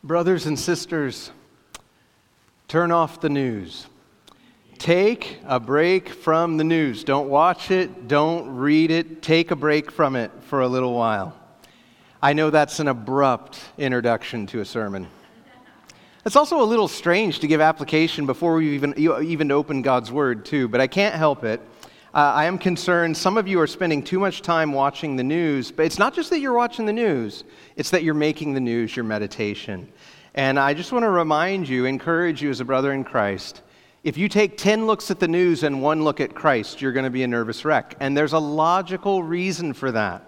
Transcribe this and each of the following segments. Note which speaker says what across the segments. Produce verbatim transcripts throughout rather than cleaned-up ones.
Speaker 1: Brothers and sisters, turn off the news. Take a break from the news. Don't watch it. Don't read it. Take a break from it for a little while. I know that's an abrupt introduction to a sermon. It's also a little strange to give application before we even even open God's Word, too, but I can't help it. Uh, I am concerned some of you are spending too much time watching the news, but it's not just that you're watching the news, it's that you're making the news your meditation. And I just want to remind you, encourage you as a brother in Christ, if you take ten looks at the news and one look at Christ, you're going to be a nervous wreck. And there's a logical reason for that.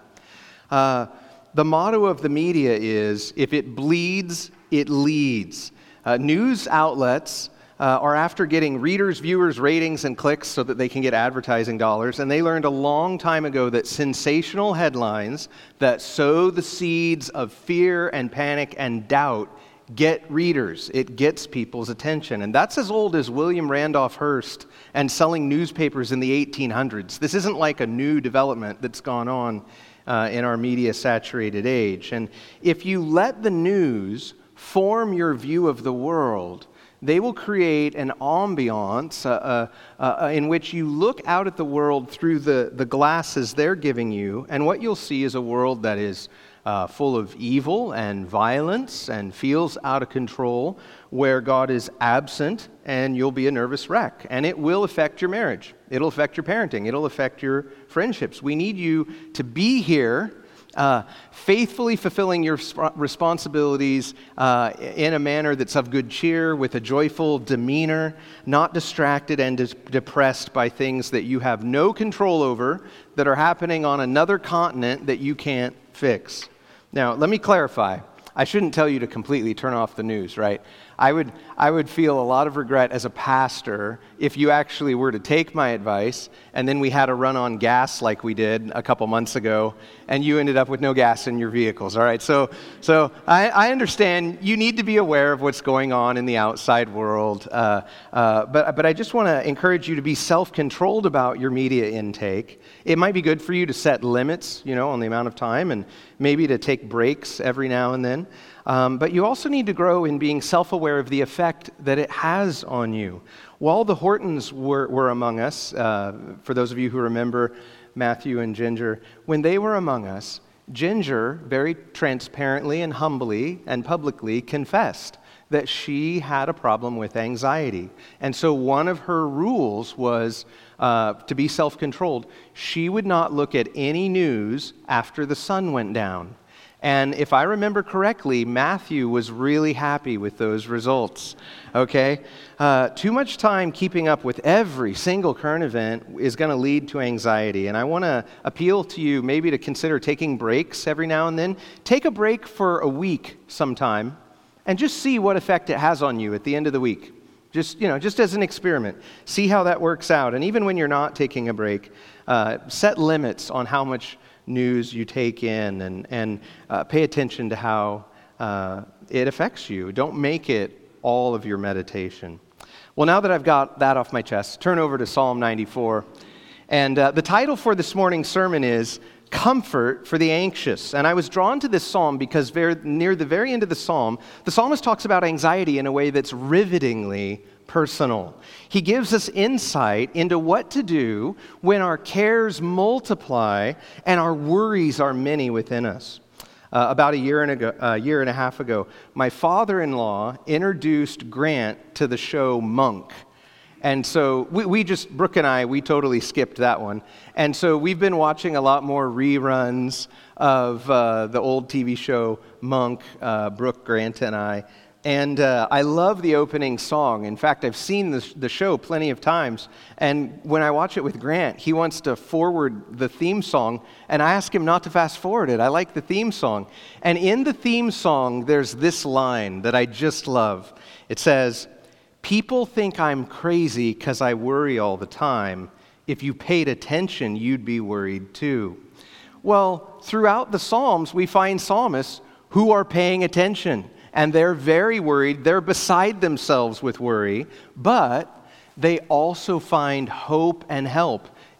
Speaker 1: Uh, the motto of the media is, if it bleeds, it leads. Uh, news outlets uh, are after getting readers, viewers, ratings, and clicks so that they can get advertising dollars. And they learned a long time ago that sensational headlines that sow the seeds of fear and panic and doubt get readers. It gets people's attention. And that's as old as William Randolph Hearst and selling newspapers in the eighteen hundreds. This isn't like a new development that's gone on uh, in our media-saturated age. And if you let the news form your view of the world, they will create an ambiance uh, uh, uh, in which you look out at the world through the, the glasses they're giving you, and what you'll see is a world that is uh, full of evil and violence and feels out of control, where God is absent, and you'll be a nervous wreck. And it will affect your marriage. It'll affect your parenting. It'll affect your friendships. We need you to be here, Uh, faithfully fulfilling your sp- responsibilities uh, in a manner that's of good cheer, with a joyful demeanor, not distracted and dis- depressed by things that you have no control over, that are happening on another continent that you can't fix. Now, let me clarify. I shouldn't tell you to completely turn off the news, right? I would I would feel a lot of regret as a pastor if you actually were to take my advice and then we had a run on gas like we did a couple months ago and you ended up with no gas in your vehicles, all right? So so I, I understand you need to be aware of what's going on in the outside world, uh, uh, but, but I just want to encourage you to be self-controlled about your media intake. It might be good for you to set limits, you know, on the amount of time, and maybe to take breaks every now and then. Um, but you also need to grow in being self-aware of the effect that it has on you. While the Hortons were, were among us, uh, for those of you who remember Matthew and Ginger, when they were among us, Ginger very transparently and humbly and publicly confessed that she had a problem with anxiety. And so one of her rules was uh, to be self-controlled. She would not look at any news after the sun went down. And if I remember correctly, Matthew was really happy with those results, okay? Uh, too much time keeping up with every single current event is going to lead to anxiety. And I want to appeal to you maybe to consider taking breaks every now and then. Take a break for a week sometime and just see what effect it has on you at the end of the week. Just, you know, just as an experiment. See how that works out. And even when you're not taking a break, uh, set limits on how much news you take in, and, and uh, pay attention to how uh, it affects you. Don't make it all of your meditation. Well, now that I've got that off my chest, turn over to Psalm ninety-four. And uh, the title for this morning's sermon is Comfort for the Anxious. And I was drawn to this psalm because very, near the very end of the psalm, the psalmist talks about anxiety in a way that's rivetingly personal. He gives us insight into what to do when our cares multiply and our worries are many within us. Uh, about a year and a uh, year and a half ago, my father-in-law introduced Grant to the show Monk. And so we, we just, Brooke and I, we totally skipped that one. And so we've been watching a lot more reruns of uh, the old T V show Monk, uh, Brooke, Grant, and I. And uh, I love the opening song. In fact, I've seen this, the show plenty of times. And when I watch it with Grant, he wants to forward the theme song. And I ask him not to fast forward it. I like the theme song. And in the theme song, there's this line that I just love. It says, "People think I'm crazy because I worry all the time. If you paid attention, you'd be worried too." Well, throughout the Psalms, we find psalmists who are paying attention. And they're very worried. They're beside themselves with worry. But they also find hope and help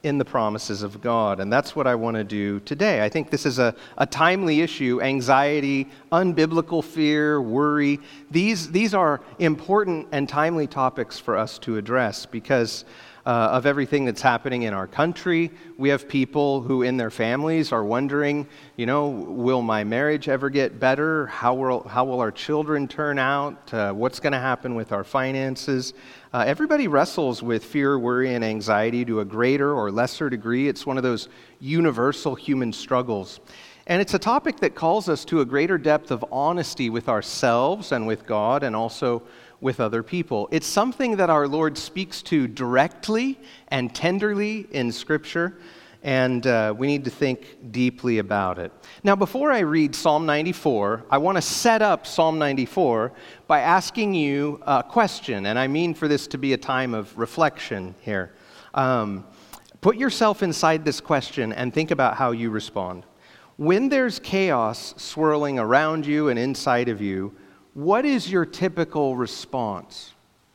Speaker 1: in the promises of God. And that's what I want to do today. I think this is a, a timely issue. Anxiety, unbiblical fear, worry. These, these are important and timely topics for us to address because uh, of everything that's happening in our country. We have people who in their families are wondering, you know, will my marriage ever get better? How will, how will our children turn out? Uh, what's going to happen with our finances? Uh, everybody wrestles with fear, worry, and anxiety to a greater or lesser degree. It's one of those universal human struggles. And it's a topic that calls us to a greater depth of honesty with ourselves and with God and also with other people. It's something that our Lord speaks to directly and tenderly in Scripture, and uh, we need to think deeply about it. Now, before I read Psalm ninety-four, I want to set up Psalm ninety-four by asking you a question, and I mean for this to be a time of reflection here. Um, put yourself inside this question and think about how you respond. When there's chaos swirling around you and inside of you, what is your typical response?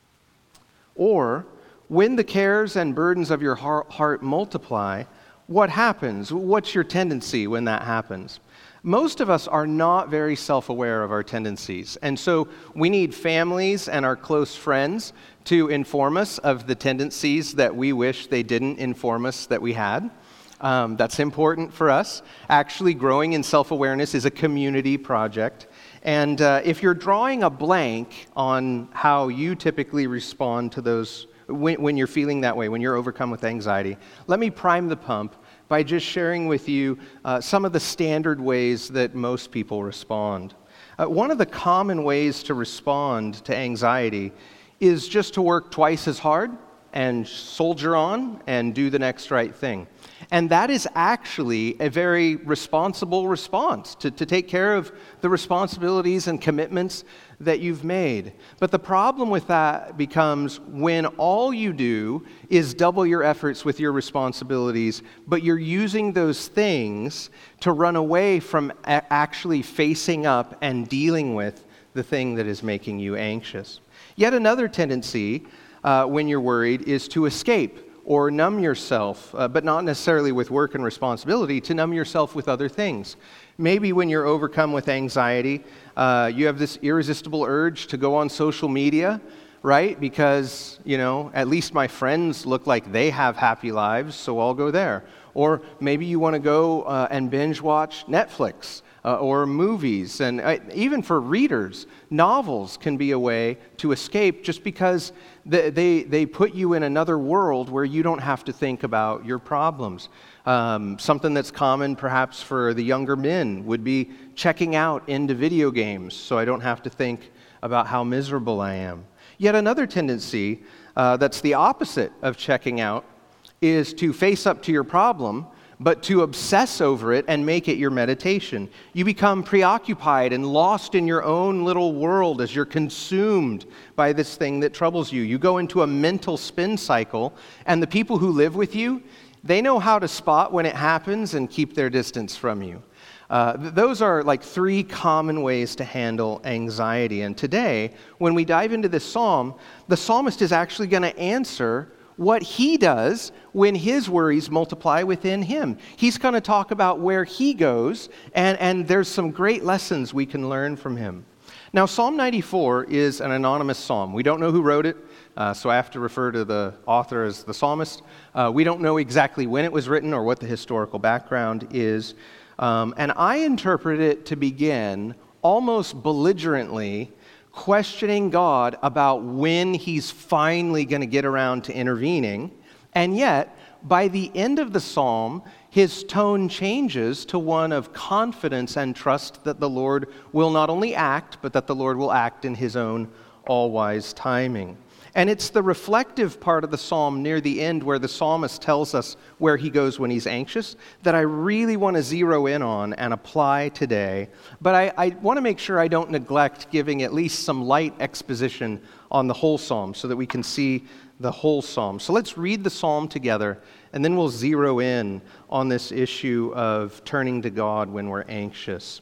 Speaker 1: Or, when the cares and burdens of your heart multiply, what happens? What's your tendency when that happens? Most of us are not very self-aware of our tendencies, and so we need families and our close friends to inform us of the tendencies that we wish they didn't inform us that we had. Um, that's important for us. Actually, growing in self-awareness is a community project. And uh, if you're drawing a blank on how you typically respond to those, when, when you're feeling that way, when you're overcome with anxiety, let me prime the pump by just sharing with you uh, some of the standard ways that most people respond. Uh, one of the common ways to respond to anxiety is just to work twice as hard and soldier on and do the next right thing. And that is actually a very responsible response, to, to take care of the responsibilities and commitments that you've made. But the problem with that becomes when all you do is double your efforts with your responsibilities, but you're using those things to run away from a- actually facing up and dealing with the thing that is making you anxious. Yet another tendency uh, when you're worried is to escape or numb yourself, uh, but not necessarily with work and responsibility, to numb yourself with other things. Maybe when you're overcome with anxiety, uh, you have this irresistible urge to go on social media, right? Because, you know, at least my friends look like they have happy lives, so I'll go there. Or maybe you want to go uh, and binge watch Netflix. Uh, or movies, and uh, even for readers, novels can be a way to escape just because they, they, they put you in another world where you don't have to think about your problems. Um, something that's common perhaps for the younger men would be checking out into video games so I don't have to think about how miserable I am. Yet another tendency uh, that's the opposite of checking out is to face up to your problem, but to obsess over it and make it your meditation. You become preoccupied and lost in your own little world as you're consumed by this thing that troubles you. You go into a mental spin cycle, and the people who live with you, they know how to spot when it happens and keep their distance from you. Uh, th- those are like three common ways to handle anxiety. And today, when we dive into this psalm, the psalmist is actually going to answer what he does when his worries multiply within him. He's going to talk about where he goes, and, and there's some great lessons we can learn from him. Now, Psalm ninety-four is an anonymous psalm. We don't know who wrote it, uh, so I have to refer to the author as the psalmist. Uh, we don't know exactly when it was written or what the historical background is, um, and I interpret it to begin almost belligerently questioning God about when he's finally going to get around to intervening. And yet, by the end of the psalm, his tone changes to one of confidence and trust that the Lord will not only act, but that the Lord will act in his own all-wise timing. And it's the reflective part of the psalm near the end where the psalmist tells us where he goes when he's anxious that I really want to zero in on and apply today. But I, I want to make sure I don't neglect giving at least some light exposition on the whole psalm so that we can see the whole psalm. So let's read the psalm together, and then we'll zero in on this issue of turning to God when we're anxious.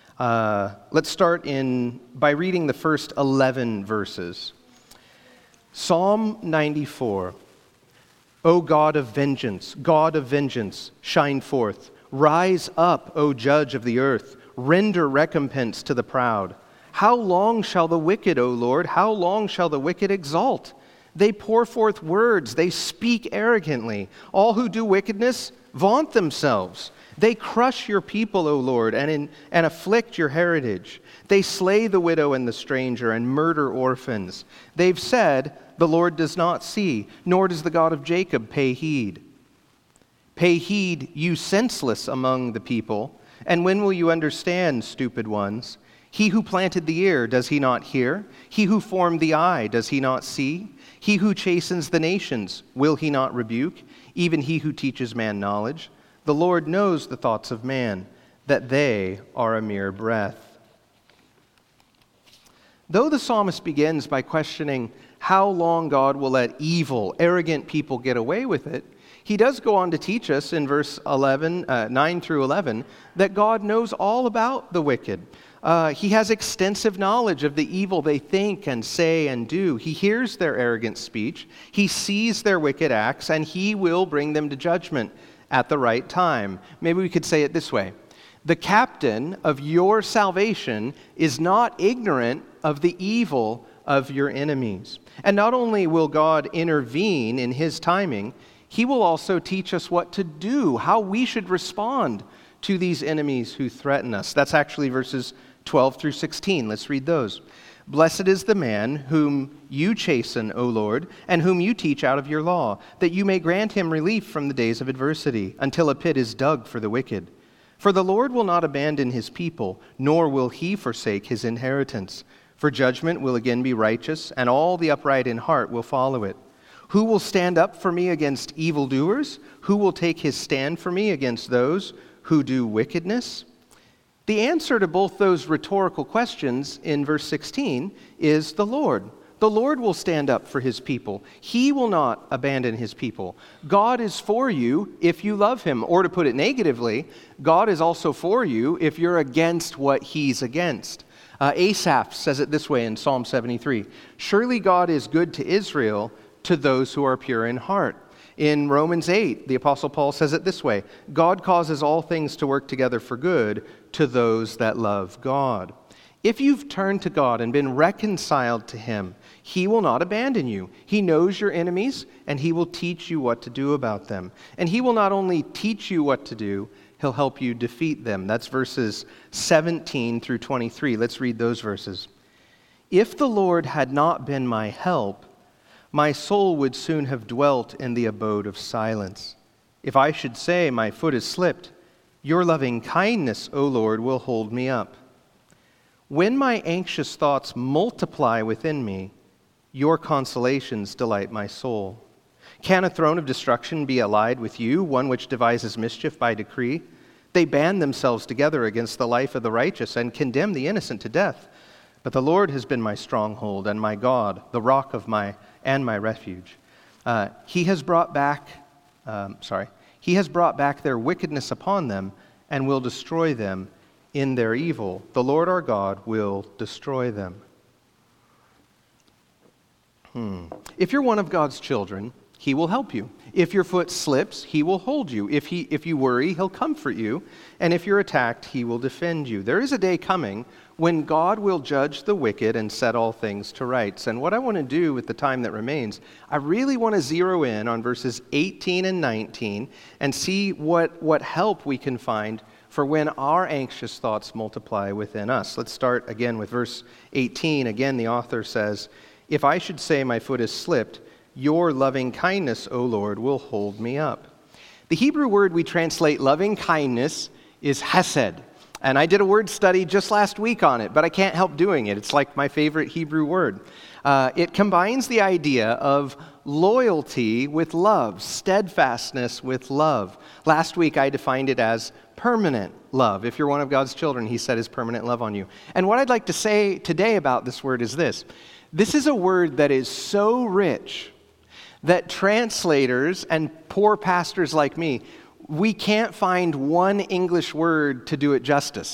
Speaker 1: Uh, let's start in by reading the first eleven verses. Psalm ninety-four. O God of vengeance, God of vengeance, shine forth. Rise up, O judge of the earth. Render recompense to the proud. How long shall the wicked, O Lord, how long shall the wicked exalt? They pour forth words, they speak arrogantly. All who do wickedness vaunt themselves. They crush your people, O Lord, and, in, and afflict your heritage. They slay the widow and the stranger and murder orphans. They've said, the Lord does not see, nor does the God of Jacob pay heed. Pay heed, you senseless among the people, and when will you understand, stupid ones? He who planted the ear, does he not hear? He who formed the eye, does he not see? He who chastens the nations, will he not rebuke? Even he who teaches man knowledge. The Lord knows the thoughts of man, that they are a mere breath. Though the psalmist begins by questioning how long God will let evil, arrogant people get away with it, he does go on to teach us in verse eleven, uh, nine through eleven, that God knows all about the wicked. Uh, he has extensive knowledge of the evil they think and say and do. He hears their arrogant speech. He sees their wicked acts, and he will bring them to judgment at the right time. Maybe we could say it this way. The captain of your salvation is not ignorant of the evil of your enemies. And not only will God intervene in his timing, he will also teach us what to do, how we should respond to these enemies who threaten us. That's actually verses twelve through sixteen. Let's read those. Blessed is the man whom you chasten, O Lord, and whom you teach out of your law, that you may grant him relief from the days of adversity, until a pit is dug for the wicked. For the Lord will not abandon his people, nor will he forsake his inheritance. For judgment will again be righteous, and all the upright in heart will follow it. Who will stand up for me against evildoers? Who will take his stand for me against those who do wickedness? The answer to both those rhetorical questions in verse sixteen is the Lord. The Lord will stand up for his people. He will not abandon his people. God is for you if you love him. Or to put it negatively, God is also for you if you're against what he's against. Uh, Asaph says it this way in Psalm seventy-three. Surely God is good to Israel, to those who are pure in heart. In Romans eight, the Apostle Paul says it this way. God causes all things to work together for good to those that love God. If you've turned to God and been reconciled to him, he will not abandon you. He knows your enemies, and he will teach you what to do about them. And he will not only teach you what to do, he'll help you defeat them. That's verses seventeen through twenty-three. Let's read those verses. If the Lord had not been my help, my soul would soon have dwelt in the abode of silence. If I should say, my foot is slipped, your loving kindness, O Lord, will hold me up. When my anxious thoughts multiply within me, your consolations delight my soul. Can a throne of destruction be allied with you, one which devises mischief by decree? They band themselves together against the life of the righteous and condemn the innocent to death. But the Lord has been my stronghold and my God, the rock of my and my refuge. Uh, he has brought back, um, sorry, he has brought back their wickedness upon them and will destroy them in their evil. The Lord our God will destroy them. Hmm. If you're one of God's children, he will help you. If your foot slips, he will hold you. If he, if you worry, he'll comfort you. And if you're attacked, he will defend you. There is a day coming when God will judge the wicked and set all things to rights. And what I want to do with the time that remains, I really want to zero in on verses eighteen and nineteen and see what, what help we can find for when our anxious thoughts multiply within us. Let's start again with verse eighteen. Again, the author says, if I should say my foot is slipped, your loving kindness, O Lord, will hold me up. The Hebrew word we translate loving kindness is hesed. And I did a word study just last week on it, but I can't help doing it. It's like my favorite Hebrew word. Uh, it combines the idea of loyalty with love, steadfastness with love. Last week I defined it as permanent love. If you're one of God's children, he set his permanent love on you. And what I'd like to say today about this word is this. This is a word that is so rich that translators and poor pastors like me, we can't find one English word to do it justice.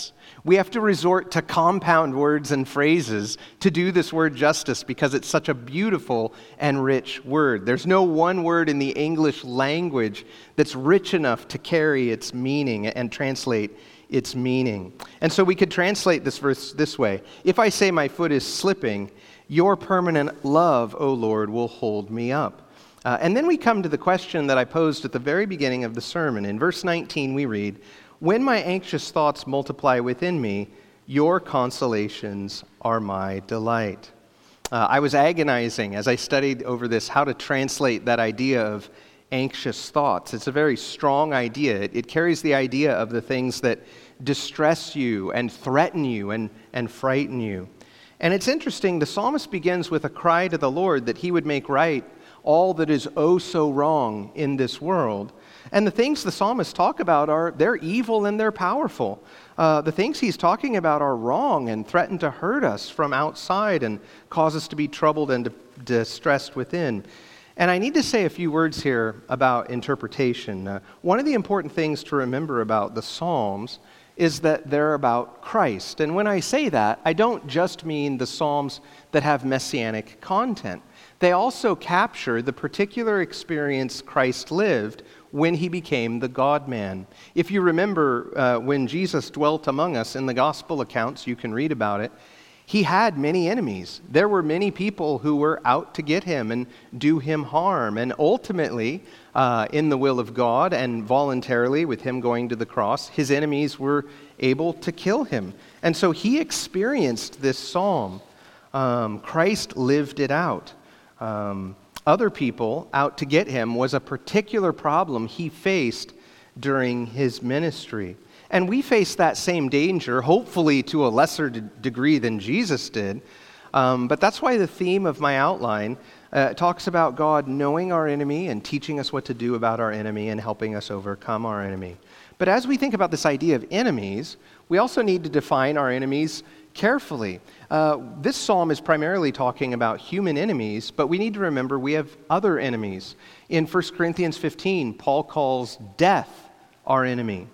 Speaker 1: We have to resort to compound words and phrases to do this word justice because it's such a beautiful and rich word. There's no one word in the English language that's rich enough to carry its meaning and translate its meaning. And so we could translate this verse this way. If I say my foot is slipping, your permanent love, O Lord, will hold me up. Uh, and then we come to the question that I posed at the very beginning of the sermon. In verse nineteen we read, when my anxious thoughts multiply within me, your consolations are my delight. Uh, I was agonizing as I studied over this how to translate that idea of anxious thoughts. It's a very strong idea. It, it carries the idea of the things that distress you and threaten you and, and frighten you. And it's interesting, the psalmist begins with a cry to the Lord that he would make right all that is oh so wrong in this world. And the things the psalmists talk about are, they're evil and they're powerful. Uh, the things he's talking about are wrong and threaten to hurt us from outside and cause us to be troubled and distressed within. And I need to say a few words here about interpretation. Uh, one of the important things to remember about the Psalms is that they're about Christ. And when I say that, I don't just mean the Psalms that have messianic content. They also capture the particular experience Christ lived when he became the God-man. If you remember uh, when Jesus dwelt among us in the gospel accounts, you can read about it, he had many enemies. There were many people who were out to get him and do him harm. And ultimately, uh, in the will of God and voluntarily with him going to the cross, his enemies were able to kill him. And so he experienced this psalm. Um, Christ lived it out. Um, other people out to get him was a particular problem he faced during his ministry. And we face that same danger, hopefully to a lesser de- degree than Jesus did. Um, but that's why the theme of my outline uh, talks about God knowing our enemy and teaching us what to do about our enemy and helping us overcome our enemy. But as we think about this idea of enemies, we also need to define our enemies carefully. Uh, this psalm is primarily talking about human enemies, but we need to remember we have other enemies. In First Corinthians fifteen, Paul calls death our enemy.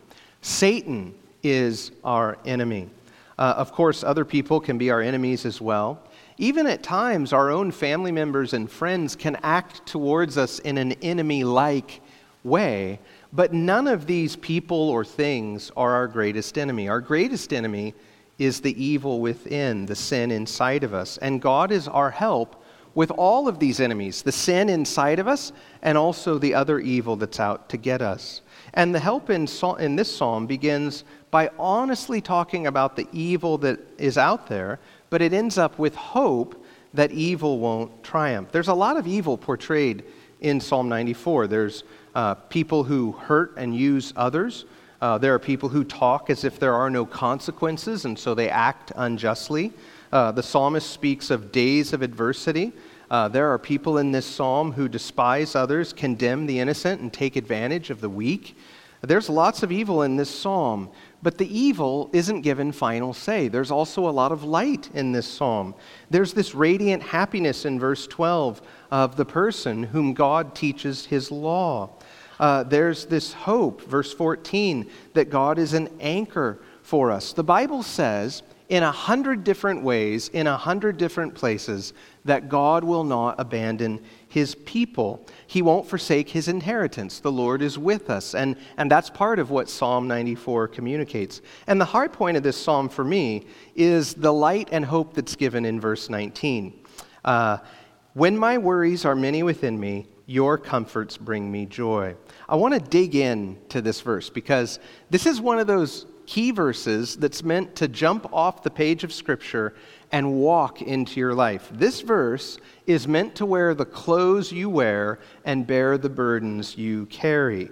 Speaker 1: Satan is our enemy. Uh, of course, other people can be our enemies as well. Even at times, our own family members and friends can act towards us in an enemy-like way, but none of these people or things are our greatest enemy. Our greatest enemy is the evil within, the sin inside of us. And God is our help with all of these enemies, the sin inside of us and also the other evil that's out to get us. And the help in, in this psalm begins by honestly talking about the evil that is out there, but it ends up with hope that evil won't triumph. There's a lot of evil portrayed in Psalm ninety-four. There's uh, people who hurt and use others. Uh, there are people who talk as if there are no consequences, and so they act unjustly. Uh, the psalmist speaks of days of adversity. Uh, there are people in this psalm who despise others, condemn the innocent, and take advantage of the weak. There's lots of evil in this psalm, but the evil isn't given final say. There's also a lot of light in this psalm. There's this radiant happiness in verse twelve of the person whom God teaches his law. Uh, there's this hope, verse fourteen, that God is an anchor for us. The Bible says in a hundred different ways, in a hundred different places, that God will not abandon his people. He won't forsake his inheritance. The Lord is with us. And, and that's part of what Psalm ninety-four communicates. And the high point of this psalm for me is the light and hope that's given in verse nineteen. Uh, when my worries are many within me, your comforts bring me joy. I want to dig in to this verse because this is one of those key verses that's meant to jump off the page of Scripture and walk into your life. This verse is meant to wear the clothes you wear and bear the burdens you carry.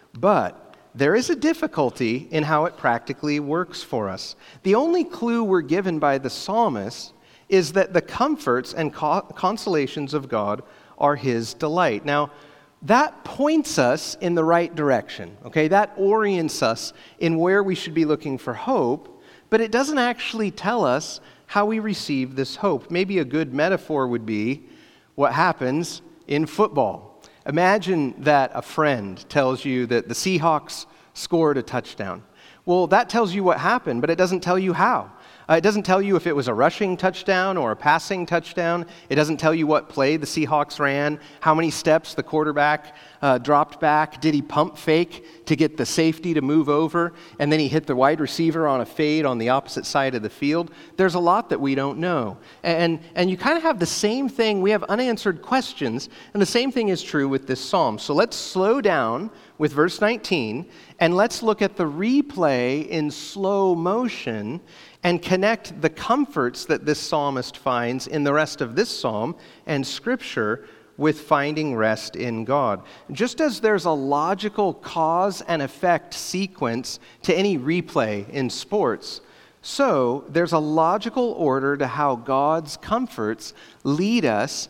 Speaker 1: But there is a difficulty in how it practically works for us. The only clue we're given by the psalmist is that the comforts and co- consolations of God are his delight. Now, that points us in the right direction, okay? That orients us in where we should be looking for hope, but it doesn't actually tell us how we receive this hope. Maybe a good metaphor would be what happens in football. Imagine that a friend tells you that the Seahawks scored a touchdown. Well, that tells you what happened, but it doesn't tell you how. Uh, it doesn't tell you if it was a rushing touchdown or a passing touchdown. It doesn't tell you what play the Seahawks ran, how many steps the quarterback uh, dropped back. Did he pump fake to get the safety to move over, and then he hit the wide receiver on a fade on the opposite side of the field? There's a lot that we don't know. And, and you kind of have the same thing. We have unanswered questions, and the same thing is true with this psalm. So let's slow down with verse nineteen, and let's look at the replay in slow motion and connect the comforts that this psalmist finds in the rest of this psalm and Scripture with finding rest in God. Just as there's a logical cause and effect sequence to any replay in sports, so there's a logical order to how God's comforts lead us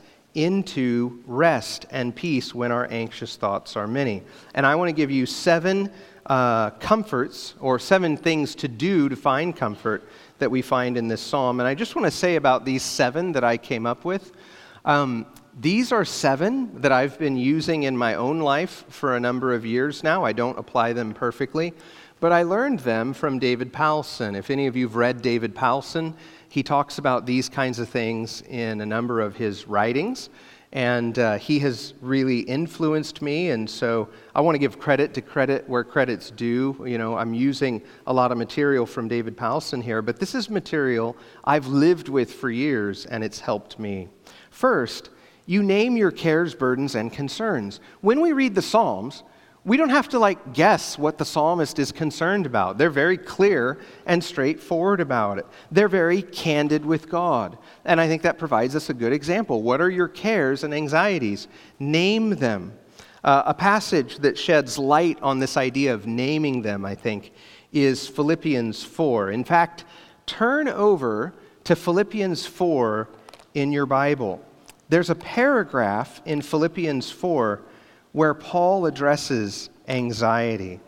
Speaker 1: into rest and peace when our anxious thoughts are many. And I want to give you seven uh, comforts, or seven things to do to find comfort that we find in this psalm. And I just want to say about these seven that I came up with. Um, these are seven that I've been using in my own life for a number of years now. I don't apply them perfectly, but I learned them from David Powlison. If any of you have read David Powlison, he talks about these kinds of things in a number of his writings, and uh, he has really influenced me, and so I want to give credit to credit where credit's due. You know, I'm using a lot of material from David Powlison here, but this is material I've lived with for years, and it's helped me. First, you name your cares, burdens, and concerns. When we read the Psalms, we don't have to like guess what the psalmist is concerned about. They're very clear and straightforward about it. They're very candid with God. And I think that provides us a good example. What are your cares and anxieties? Name them. Uh, a passage that sheds light on this idea of naming them, I think, is Philippians four. In fact, turn over to Philippians four in your Bible. There's a paragraph in Philippians four where Paul addresses anxiety.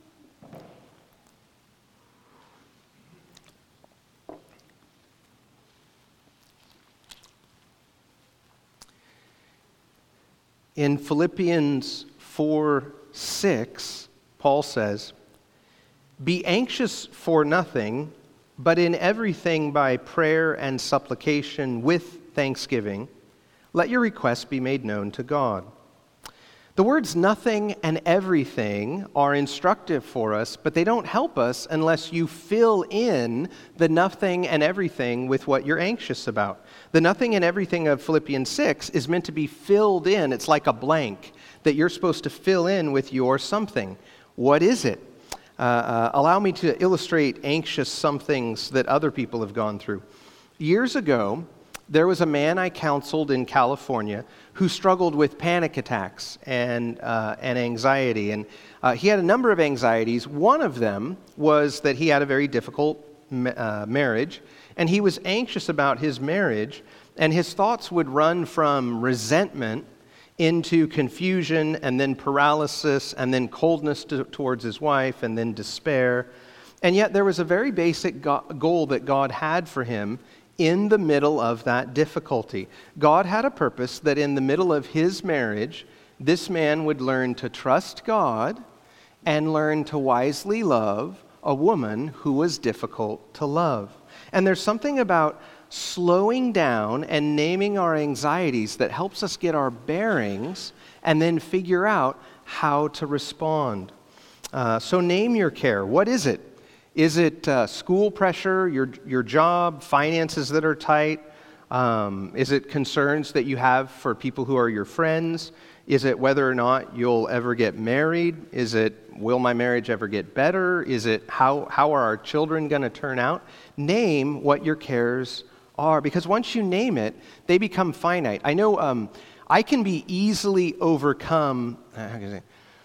Speaker 1: In Philippians four six, Paul says, "Be anxious for nothing, but in everything by prayer and supplication with thanksgiving, let your requests be made known to God." The words nothing and everything are instructive for us, but they don't help us unless you fill in the nothing and everything with what you're anxious about. The nothing and everything of Philippians six is meant to be filled in. It's like a blank that you're supposed to fill in with your something. What is it? Uh, uh, allow me to illustrate anxious somethings that other people have gone through. Years ago, there was a man I counseled in California who struggled with panic attacks and uh, and anxiety. And uh, he had a number of anxieties. One of them was that he had a very difficult uh, marriage, and he was anxious about his marriage, and his thoughts would run from resentment into confusion, and then paralysis, and then coldness to, towards his wife, and then despair. And yet there was a very basic go- goal that God had for him in the middle of that difficulty. God had a purpose that in the middle of his marriage, this man would learn to trust God and learn to wisely love a woman who was difficult to love. And there's something about slowing down and naming our anxieties that helps us get our bearings and then figure out how to respond. Uh, so name your care. What is it? Is it uh, school pressure, your your job, finances that are tight? Um, is it concerns that you have for people who are your friends? Is it whether or not you'll ever get married? Is it, will my marriage ever get better? Is it, how, how are our children going to turn out? Name what your cares are, because once you name it, they become finite. I know um, I can be easily overcome. How can I say?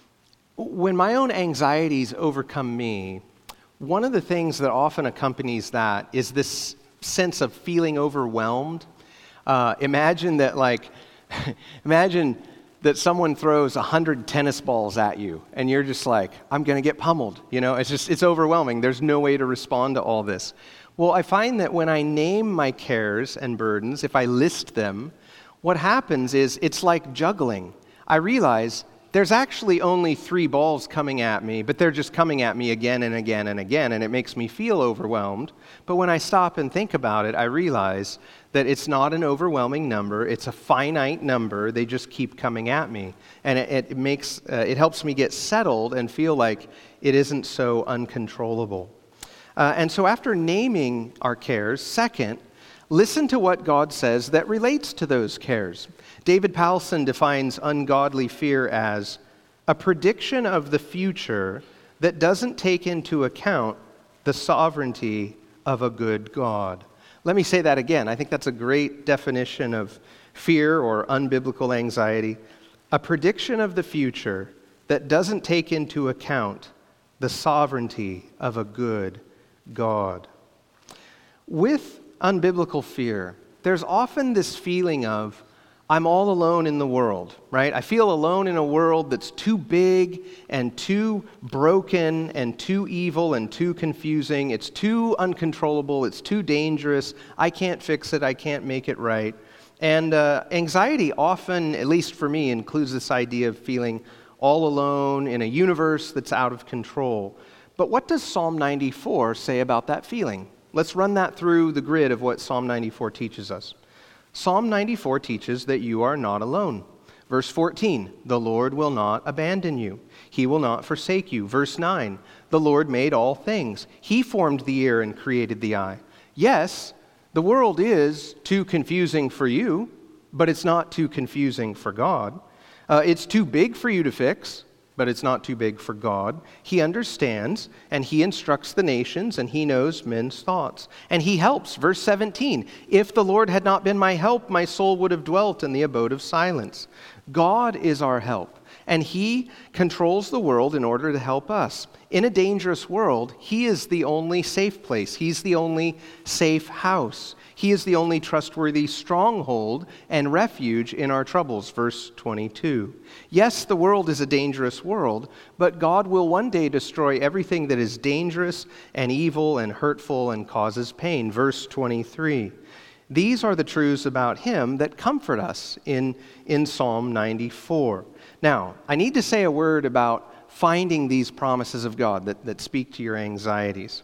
Speaker 1: When my own anxieties overcome me, one of the things that often accompanies that is this sense of feeling overwhelmed. Uh, imagine that, like, imagine that someone throws a hundred tennis balls at you, and you're just like, I'm going to get pummeled. You know, it's just, it's overwhelming. There's no way to respond to all this. Well, I find that when I name my cares and burdens, if I list them, what happens is it's like juggling. I realize there's actually only three balls coming at me, but they're just coming at me again and again and again, and it makes me feel overwhelmed. But when I stop and think about it, I realize that it's not an overwhelming number. It's a finite number. They just keep coming at me. And it, it makes uh, it helps me get settled and feel like it isn't so uncontrollable. Uh, and so after naming our cares, second, listen to what God says that relates to those cares. David Powelson defines ungodly fear as a prediction of the future that doesn't take into account the sovereignty of a good God. Let me say that again. I think that's a great definition of fear or unbiblical anxiety. A prediction of the future that doesn't take into account the sovereignty of a good God. With unbiblical fear, there's often this feeling of, I'm all alone in the world, right? I feel alone in a world that's too big and too broken and too evil and too confusing. It's too uncontrollable. It's too dangerous. I can't fix it. I can't make it right. And uh, anxiety often, at least for me, includes this idea of feeling all alone in a universe that's out of control. But what does Psalm ninety-four say about that feeling? Let's run that through the grid of what Psalm ninety-four teaches us. Psalm ninety-four teaches that you are not alone. Verse fourteen, the Lord will not abandon you. He will not forsake you. Verse nine, the Lord made all things. He formed the ear and created the eye. Yes, the world is too confusing for you, but it's not too confusing for God. Uh, it's too big for you to fix, but it's not too big for God. He understands, and he instructs the nations, and he knows men's thoughts. And he helps. Verse seventeen, if the Lord had not been my help, my soul would have dwelt in the abode of silence. God is our help, and he controls the world in order to help us. In a dangerous world, he is the only safe place. He's the only safe house. He is the only trustworthy stronghold and refuge in our troubles. Verse twenty-two. Yes, the world is a dangerous world, but God will one day destroy everything that is dangerous and evil and hurtful and causes pain. Verse twenty-three. These are the truths about him that comfort us in, in Psalm ninety-four. Now, I need to say a word about finding these promises of God that, that speak to your anxieties.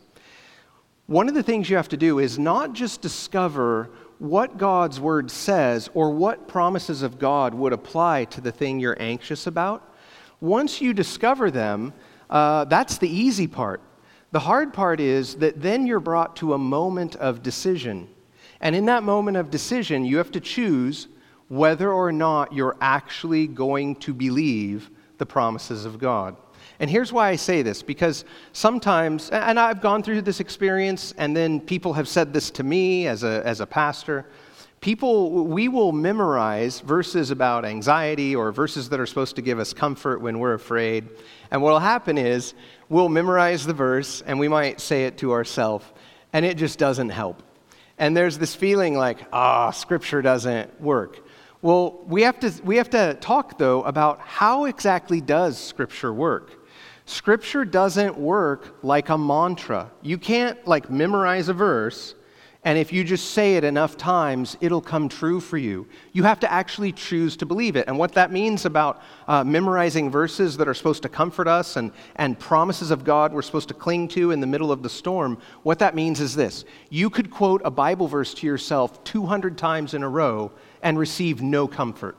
Speaker 1: One of the things you have to do is not just discover what God's word says or what promises of God would apply to the thing you're anxious about. Once you discover them, uh, that's the easy part. The hard part is that then you're brought to a moment of decision. And in that moment of decision, you have to choose whether or not you're actually going to believe the promises of God. And here's why I say this, because sometimes, and I've gone through this experience, and then people have said this to me as a as a pastor, people, we will memorize verses about anxiety or verses that are supposed to give us comfort when we're afraid. And what will happen is we'll memorize the verse, and we might say it to ourselves, and it just doesn't help. And there's this feeling like, ah, Scripture doesn't work. Well, we have to we have to talk, though, about how exactly does Scripture work. Scripture doesn't work like a mantra. You can't, like, memorize a verse, and if you just say it enough times, it'll come true for you. You have to actually choose to believe it. And what that means about uh, memorizing verses that are supposed to comfort us and, and promises of God we're supposed to cling to in the middle of the storm, what that means is this. You could quote a Bible verse to yourself two hundred times in a row and receive no comfort.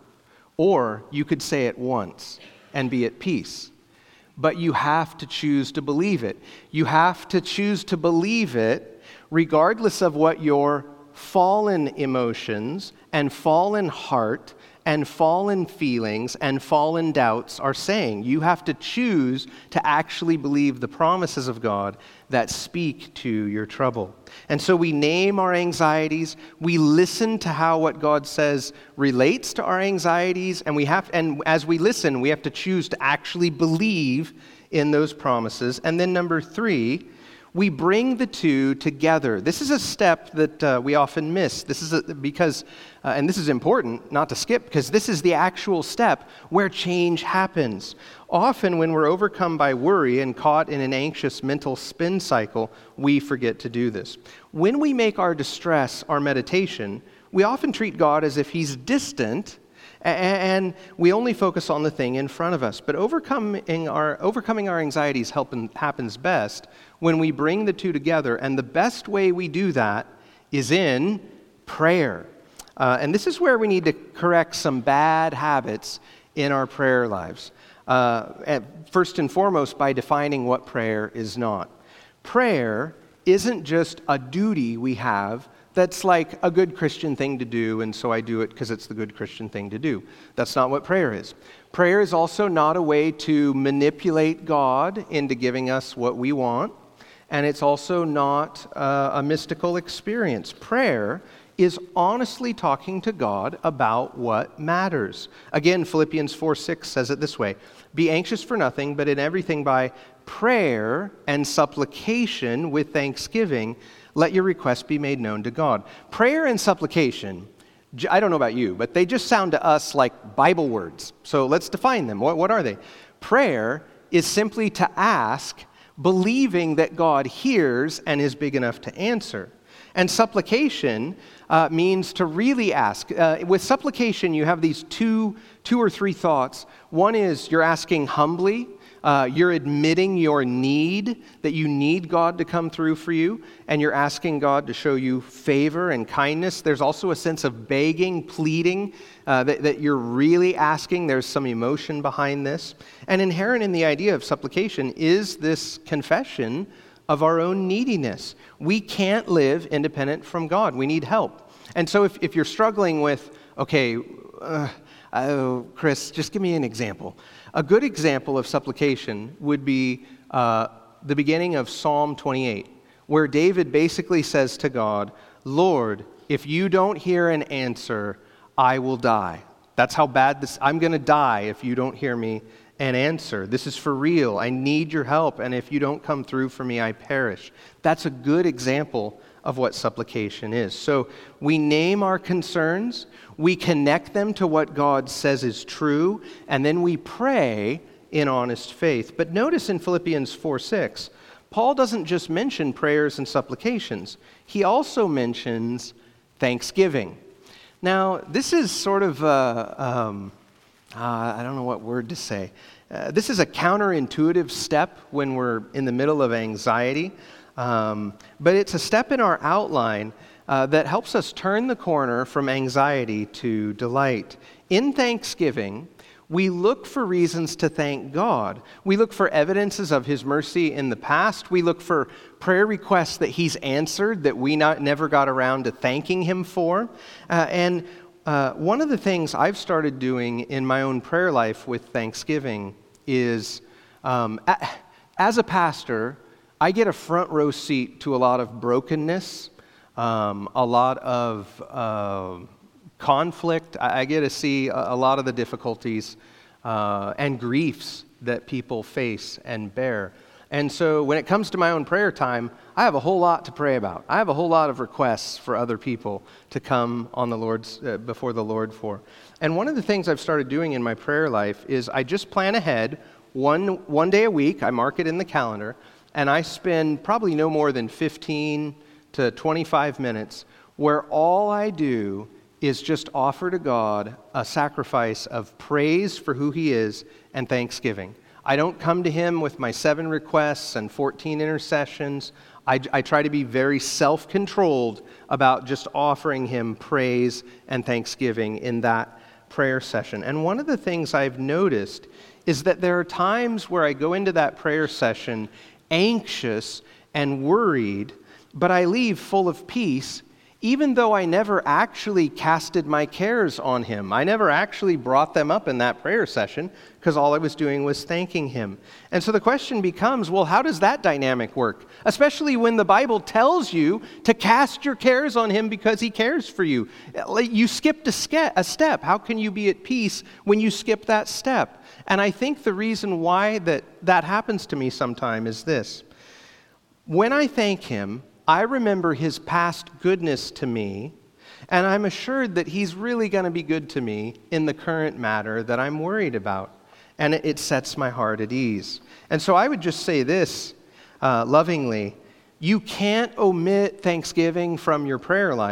Speaker 1: Or you could say it once and be at peace. But you have to choose to believe it. You have to choose to believe it regardless of what your fallen emotions and fallen heart and fallen feelings and fallen doubts are saying. You have to choose to actually believe the promises of God that speak to your trouble. And so we name our anxieties, we listen to how what God says relates to our anxieties, and we have and as we listen, we have to choose to actually believe in those promises. And then number three, we bring the two together. This is a step that uh, we often miss. This is a, because, uh, and this is important not to skip, because this is the actual step where change happens. Often when we're overcome by worry and caught in an anxious mental spin cycle, we forget to do this. When we make our distress our meditation, we often treat God as if he's distant And we only focus on the thing in front of us. But overcoming our, overcoming our anxieties helping, happens best when we bring the two together. And the best way we do that is in prayer. Uh, and this is where we need to correct some bad habits in our prayer lives. Uh, first and foremost, by defining what prayer is not. Prayer isn't just a duty we have that's like a good Christian thing to do, and so I do it because it's the good Christian thing to do. That's not what prayer is. Prayer is also not a way to manipulate God into giving us what we want, and it's also not uh, a mystical experience. Prayer is honestly talking to God about what matters. Again, Philippians four six says it this way, "Be anxious for nothing, but in everything by prayer and supplication with thanksgiving, let your requests be made known to God." Prayer and supplication, I don't know about you, but they just sound to us like Bible words. So let's define them. What, what are they? Prayer is simply to ask, believing that God hears and is big enough to answer. And supplication uh, means to really ask. Uh, with supplication, you have these two, two or three thoughts. One is you're asking humbly. Uh, you're admitting your need, that you need God to come through for you, and you're asking God to show you favor and kindness. There's also a sense of begging, pleading, uh, that, that you're really asking. There's some emotion behind this. And inherent in the idea of supplication is this confession of our own neediness. We can't live independent from God. We need help. And so if, if you're struggling with, okay, uh, oh, Chris, just give me an example. A good example of supplication would be uh, the beginning of Psalm twenty-eight, where David basically says to God, "Lord, if you don't hear an answer, I will die." That's how bad this, I'm going to die if you don't hear me an answer. This is for real. I need your help, and if you don't come through for me, I perish. That's a good example of what supplication is. So we name our concerns, we connect them to what God says is true, and then we pray in honest faith. But notice in Philippians four six, Paul doesn't just mention prayers and supplications. He also mentions thanksgiving. Now, this is sort of a, um, uh, I don't know what word to say. Uh, this is a counterintuitive step when we're in the middle of anxiety. Um, but it's a step in our outline uh, that helps us turn the corner from anxiety to delight. In thanksgiving, we look for reasons to thank God. We look for evidences of His mercy in the past. We look for prayer requests that He's answered that we not, never got around to thanking Him for. Uh, and uh, one of the things I've started doing in my own prayer life with thanksgiving is, um, a, as a pastor, I get a front row seat to a lot of brokenness, um, a lot of uh, conflict. I, I get to see a, a lot of the difficulties uh, and griefs that people face and bear. And so when it comes to my own prayer time, I have a whole lot to pray about. I have a whole lot of requests for other people to come on the Lord's uh, before the Lord for. And one of the things I've started doing in my prayer life is I just plan ahead one one day a week. I mark it in the calendar. And I spend probably no more than fifteen to twenty-five minutes where all I do is just offer to God a sacrifice of praise for who He is and thanksgiving. I don't come to Him with my seven requests and fourteen intercessions. I, I try to be very self-controlled about just offering Him praise and thanksgiving in that prayer session. And one of the things I've noticed is that there are times where I go into that prayer session anxious and worried, but I leave full of peace, even though I never actually casted my cares on Him. I never actually brought them up in that prayer session because all I was doing was thanking Him. And so the question becomes, well, how does that dynamic work? Especially when the Bible tells you to cast your cares on Him because He cares for you. You skipped a, ske- a step. How can you be at peace when you skip that step? And I think the reason why that, that happens to me sometime is this. When I thank Him, I remember His past goodness to me, and I'm assured that He's really going to be good to me in the current matter that I'm worried about. And it, it sets my heart at ease. And so I would just say this uh, lovingly, you can't omit thanksgiving from your prayer life,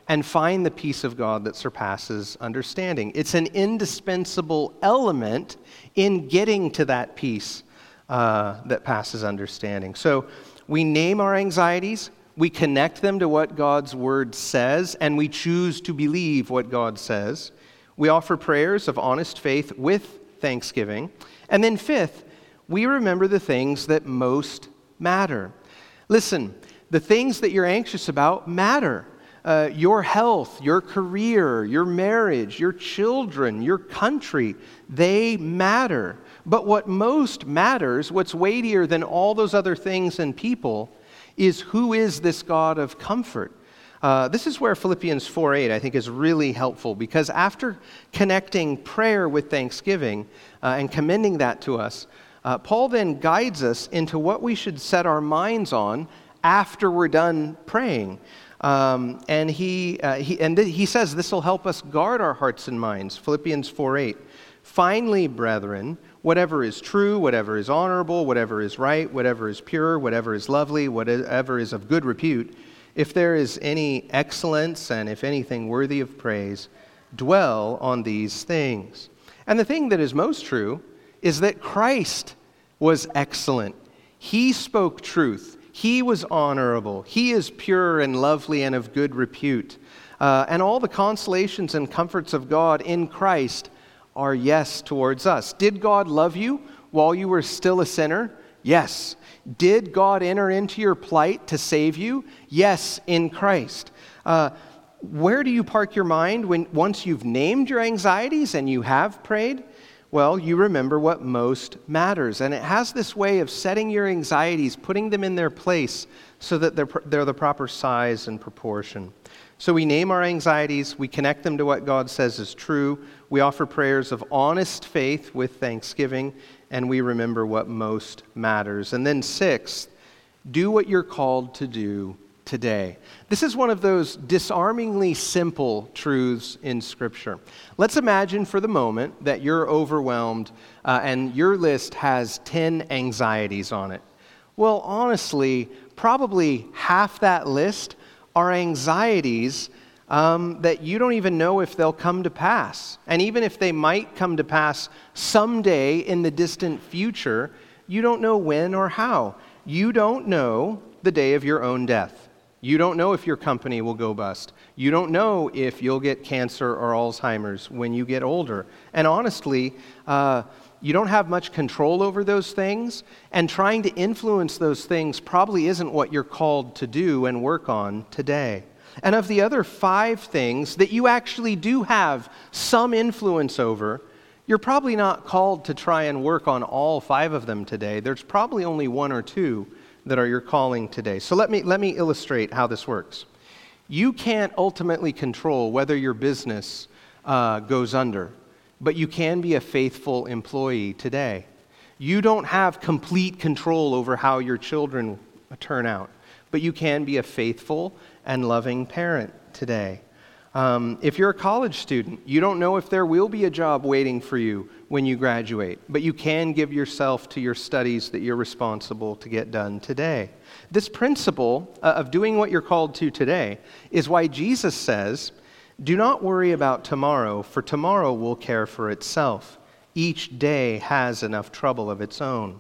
Speaker 1: and find the peace of God that surpasses understanding. It's an indispensable element in getting to that peace uh, that passes understanding. So we name our anxieties, we connect them to what God's word says, and we choose to believe what God says. We offer prayers of honest faith with thanksgiving. And then fifth, we remember the things that most matter. Listen, the things that you're anxious about matter. Uh, your health, your career, your marriage, your children, your country, they matter. But what most matters, what's weightier than all those other things and people, is who is this God of comfort? Uh, this is where Philippians four eight, I think, is really helpful, because after connecting prayer with thanksgiving uh, and commending that to us, uh, Paul then guides us into what we should set our minds on after we're done praying. Um, and he, uh, he and th- he says this will help us guard our hearts and minds. Philippians four eight. Finally, brethren, whatever is true, whatever is honorable, whatever is right, whatever is pure, whatever is lovely, whatever is of good repute, if there is any excellence and if anything worthy of praise, dwell on these things. And the thing that is most true is that Christ was excellent. He spoke truth. He was honorable. He is pure and lovely and of good repute. Uh, and all the consolations and comforts of God in Christ are yes towards us. Did God love you while you were still a sinner? Yes. Did God enter into your plight to save you? Yes, in Christ. Uh, where do you park your mind when once you've named your anxieties and you have prayed? Well, you remember what most matters. And it has this way of setting your anxieties, putting them in their place so that they're, they're the proper size and proportion. So we name our anxieties, we connect them to what God says is true, we offer prayers of honest faith with thanksgiving, and we remember what most matters. And then sixth, do what you're called to do today. This is one of those disarmingly simple truths in Scripture. Let's imagine for the moment that you're overwhelmed uh, and your list has ten anxieties on it. Well, honestly, probably half that list are anxieties um, that you don't even know if they'll come to pass. And even if they might come to pass someday in the distant future, you don't know when or how. You don't know the day of your own death. You don't know if your company will go bust. You don't know if you'll get cancer or Alzheimer's when you get older. And honestly, uh, you don't have much control over those things, and trying to influence those things probably isn't what you're called to do and work on today. And of the other five things that you actually do have some influence over, you're probably not called to try and work on all five of them today. There's probably only one or two that are your calling today. So let me let me illustrate how this works. You can't ultimately control whether your business uh, goes under, but you can be a faithful employee today. You don't have complete control over how your children turn out, but you can be a faithful and loving parent today. Um, if you're a college student, you don't know if there will be a job waiting for you when you graduate, but you can give yourself to your studies that you're responsible to get done today. This principle uh, of doing what you're called to today is why Jesus says, "Do not worry about tomorrow, for tomorrow will care for itself. Each day has enough trouble of its own."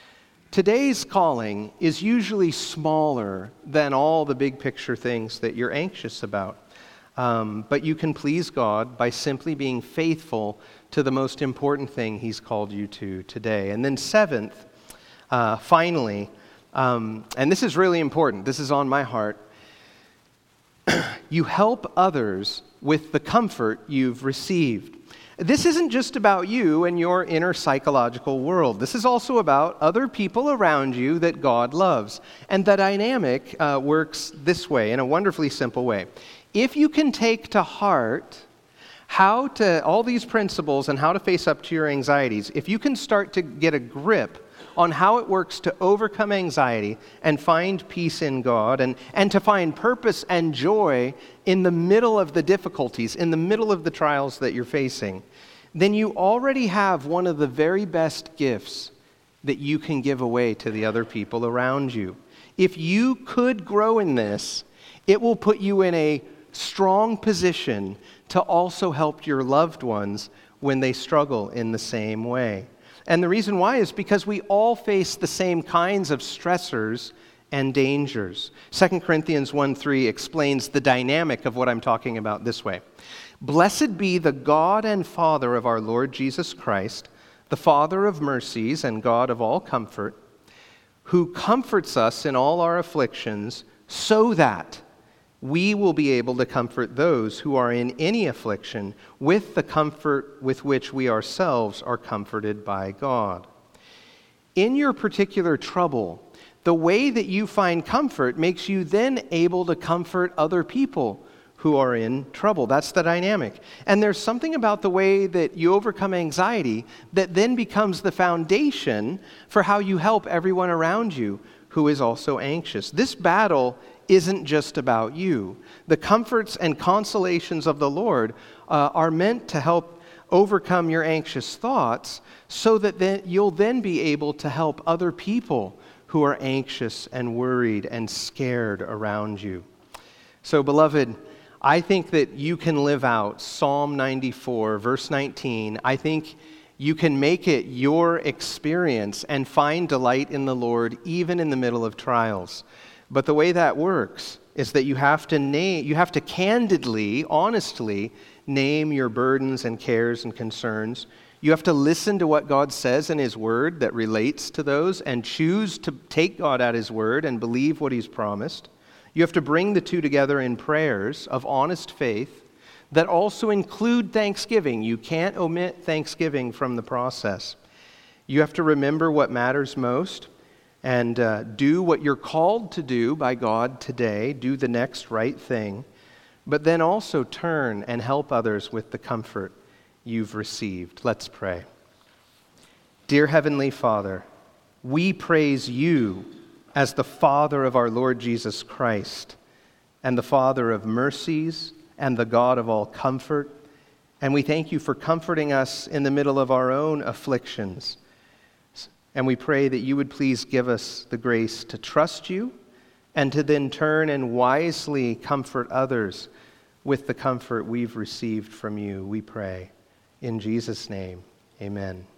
Speaker 1: Today's calling is usually smaller than all the big picture things that you're anxious about. Um, but you can please God by simply being faithful to the most important thing He's called you to today. And then seventh, uh, finally, um, and this is really important, this is on my heart, you help others with the comfort you've received. This isn't just about you and your inner psychological world. This is also about other people around you that God loves. And the dynamic uh, works this way, in a wonderfully simple way. If you can take to heart how to, all these principles and how to face up to your anxieties, if you can start to get a grip on how it works to overcome anxiety and find peace in God and, and to find purpose and joy in the middle of the difficulties, in the middle of the trials that you're facing, then you already have one of the very best gifts that you can give away to the other people around you. If you could grow in this, it will put you in a strong position to also help your loved ones when they struggle in the same way. And the reason why is because we all face the same kinds of stressors and dangers. Second Corinthians one three explains the dynamic of what I'm talking about this way. Blessed be the God and Father of our Lord Jesus Christ, the Father of mercies and God of all comfort, who comforts us in all our afflictions, so that we will be able to comfort those who are in any affliction with the comfort with which we ourselves are comforted by God. In your particular trouble, the way that you find comfort makes you then able to comfort other people who are in trouble. That's the dynamic. And there's something about the way that you overcome anxiety that then becomes the foundation for how you help everyone around you who is also anxious. This battle isn't just about you. The comforts and consolations of the Lord uh, are meant to help overcome your anxious thoughts so that then you'll then be able to help other people who are anxious and worried and scared around you. So, beloved, I think that you can live out Psalm ninety-four, verse nineteen. I think you can make it your experience and find delight in the Lord even in the middle of trials. But the way that works is that you have to name, you have to candidly, honestly name your burdens and cares and concerns. You have to listen to what God says in His Word that relates to those and choose to take God at His Word and believe what He's promised. You have to bring the two together in prayers of honest faith that also include thanksgiving. You can't omit thanksgiving from the process. You have to remember what matters most and uh, do what you're called to do by God today. Do the next right thing. But then also turn and help others with the comfort you've received. Let's pray. Dear Heavenly Father, we praise You as the Father of our Lord Jesus Christ and the Father of mercies and the God of all comfort. And we thank You for comforting us in the middle of our own afflictions. And we pray that You would please give us the grace to trust You and to then turn and wisely comfort others with the comfort we've received from You, we pray. In Jesus' name, amen.